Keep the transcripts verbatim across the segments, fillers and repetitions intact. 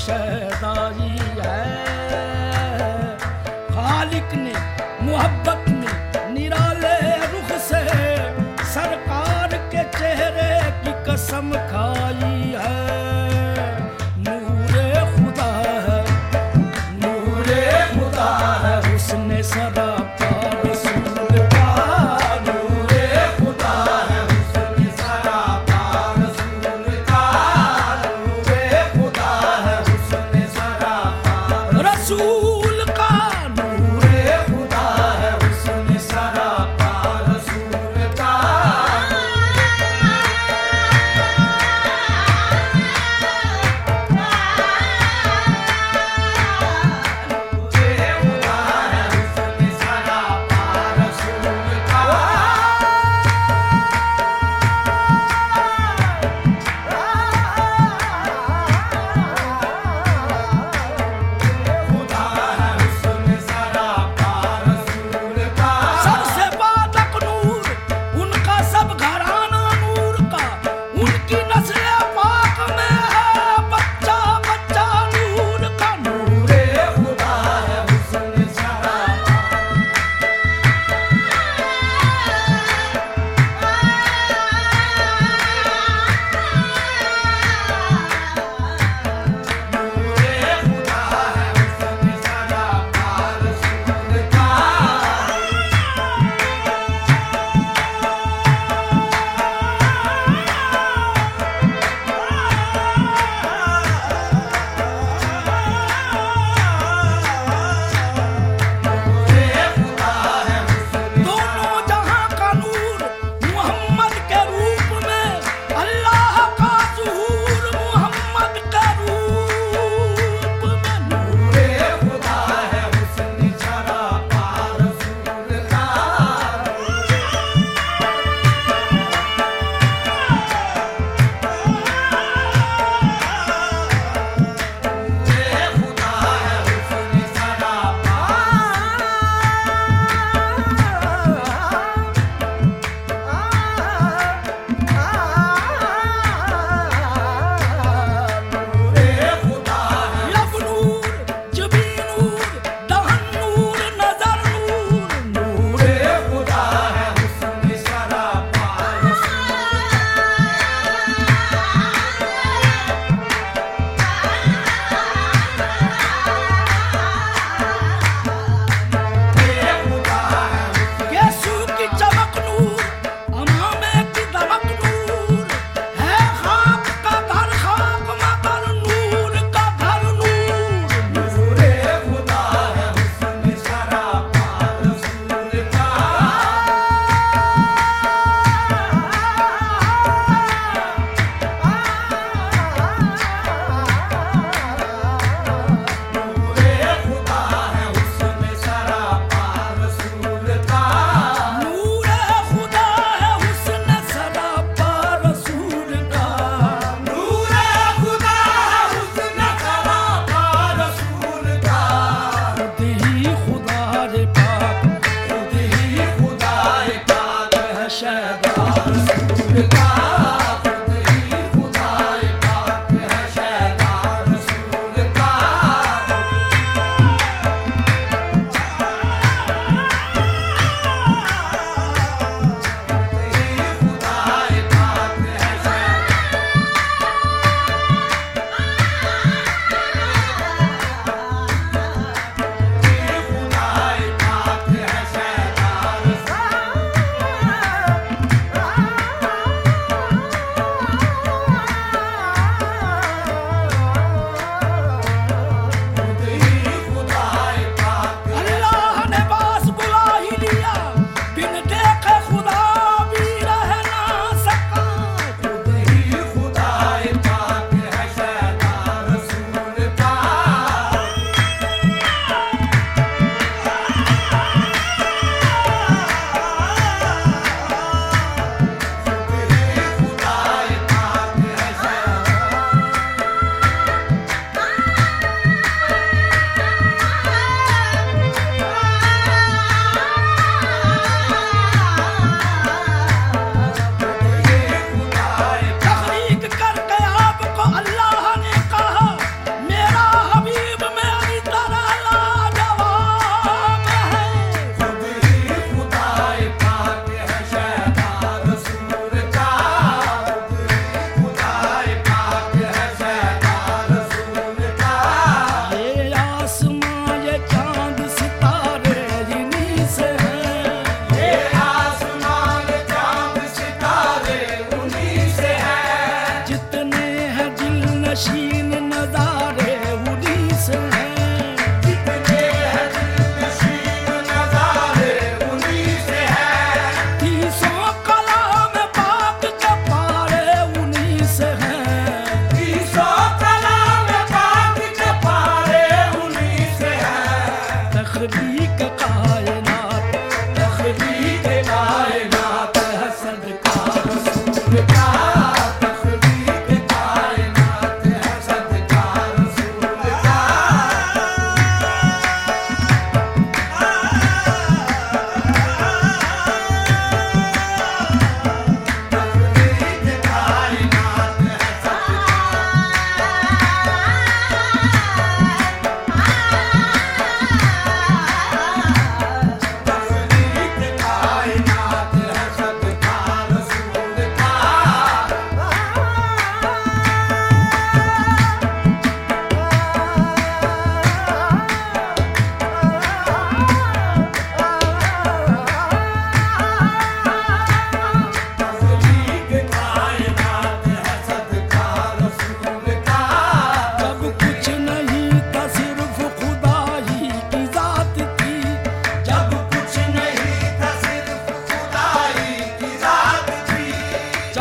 शहदाई है। खालिक ने मोहब्बत में निराले रुख से सरकार के चेहरे की कसम खाई है। नूरे खुदा है, नूरे खुदा है उसने सरापा रसूल का। नूरे खुदा है उसने सरापा रसूल का। नूरे खुदा है उसने सरापा रसूल का। नूरे खुदा है उसने सरापा रसूल का।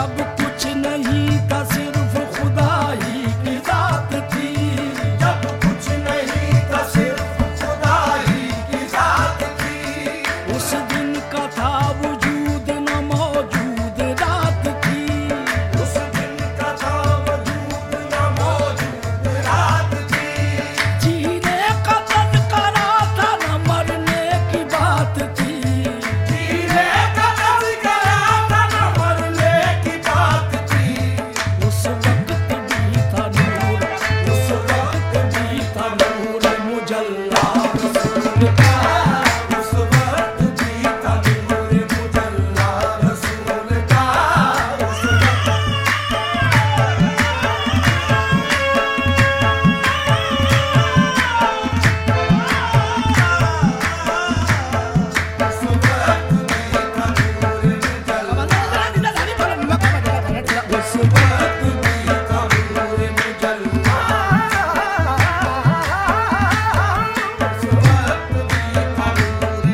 जब कुछ नहीं था सिर्फ खुदा ही की जात थी, जब कुछ नहीं था सिर्फ खुदा ही की जात थी, उस दिन का था वजूद न मौजूद रात थी, उस दिन का था वजूद न मौजूद रात थी, जीने का तज़किरा था न मरने की बात थी, जीने का तज़किरा था न मरने की बात थी, उस वक्त भी था नूर, उस वक्त भी था नूर मुजल्ला रसूल का। उस वक्त भी था नूर मुजल्ला रसूल का, उस वक्त भी था नूर मुजल्ला, उस वक्त भी था नूर मुजल्ला, उस वक्त भी था नूर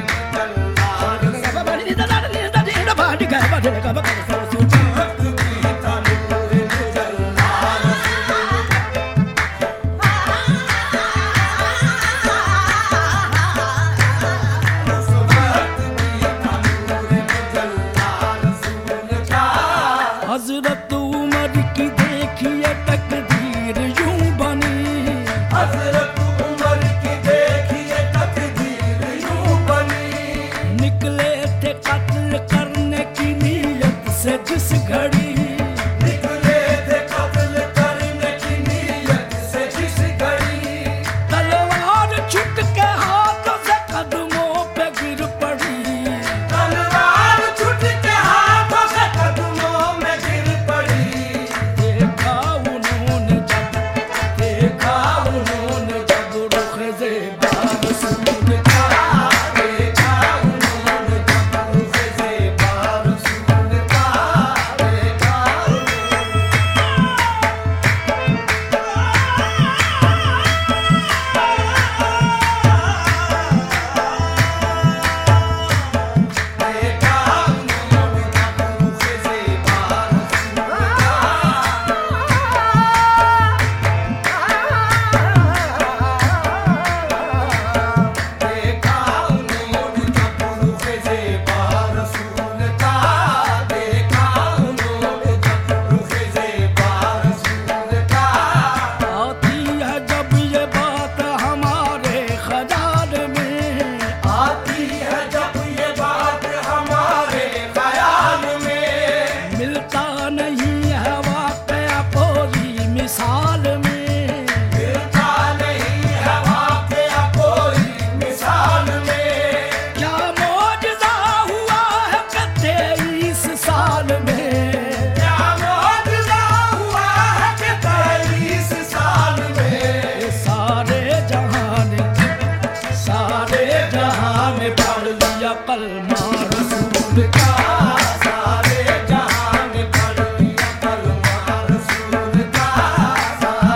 हजरत उमर की देखिए तकदीर यूं बनी, हज़रत उमर की देखिए तकदीर यूं बनी, निकले थे कत्ल करने की नीयत से जिस घड़ी, निकले थे कत्ल करने की नीयत से जिस घड़ी, तलवार छुट के हाथों से कदमों पे गिर पड़ी, तलवार छूट के हाथों से कदमों में गिर पड़ी, देखा उन्होंने जब, देखा उन्होंने जब रुख ज़ेबा रसूल का, देखा उन्होंने जब रुख़ ज़ेबा रसूल का, देखा देखा उन्होंने जब रुख़ ज़ेबा रसूल देखा उन्होंने जब रुख़ ज़ेबा रसूल का, देखा उन्होंने जब रुख़ ज़ेबा रसूल का, आती है जब ये बात हमारे ख्याल में, आती है जब ये बात हमारे ख्याल में, मिलता नहीं है वाक़या कोई मिसाल में, मिलता नहीं है वाक़या कोई मिसाल में, क्या मौजज़ा हुआ है कि तेईस साल में, क्या मौजज़ा हुआ है कि तेईस साल में, सारे जहां ने, सारे जहां ने पढ़ लिया कलमा रसूल का, सारे जहां ने पढ़ लिया कलमा रसूल का,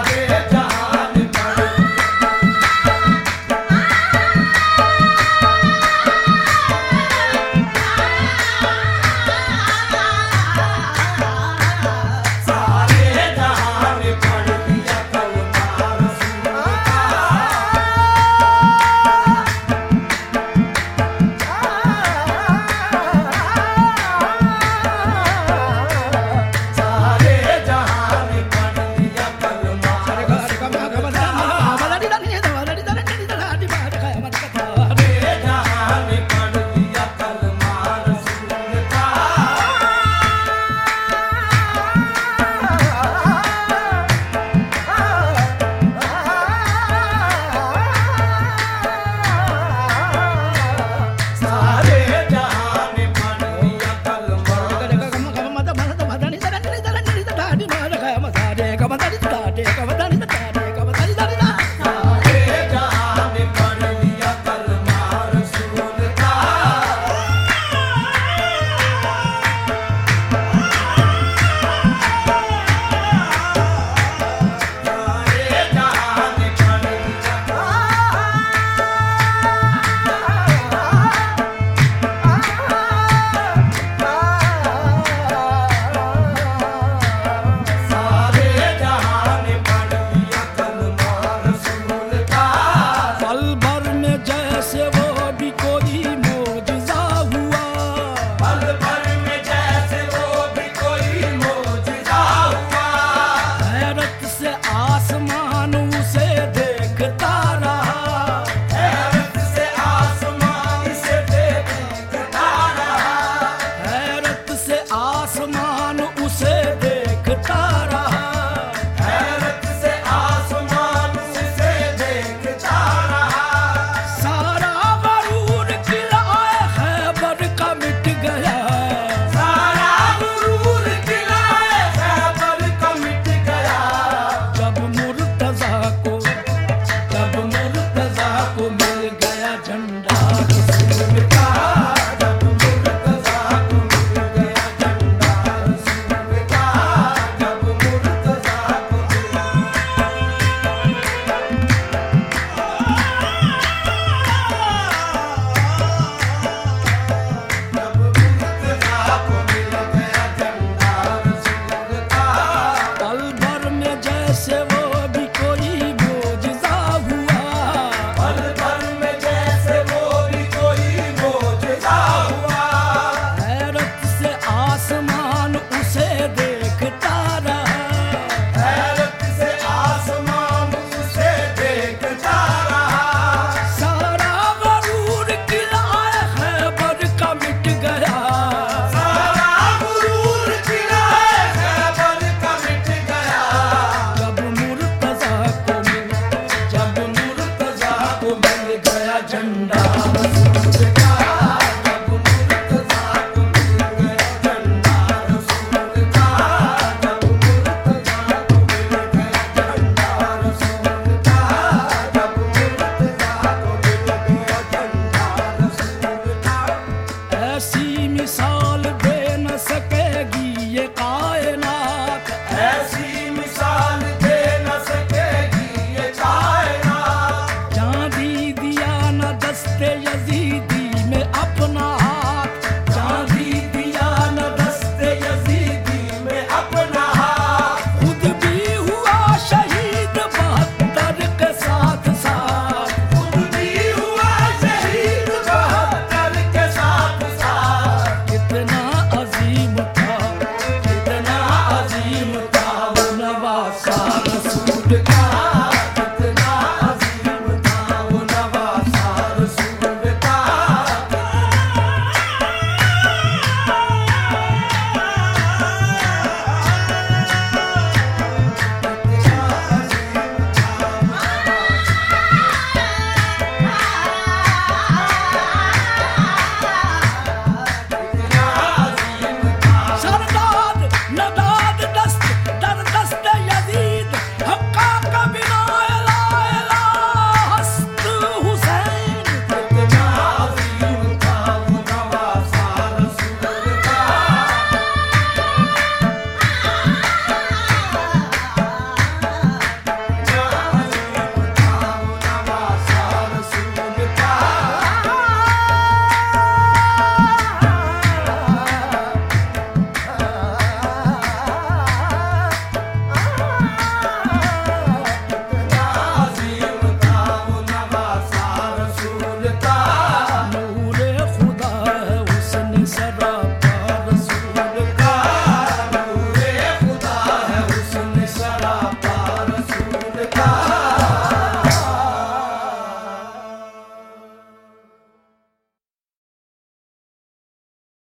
का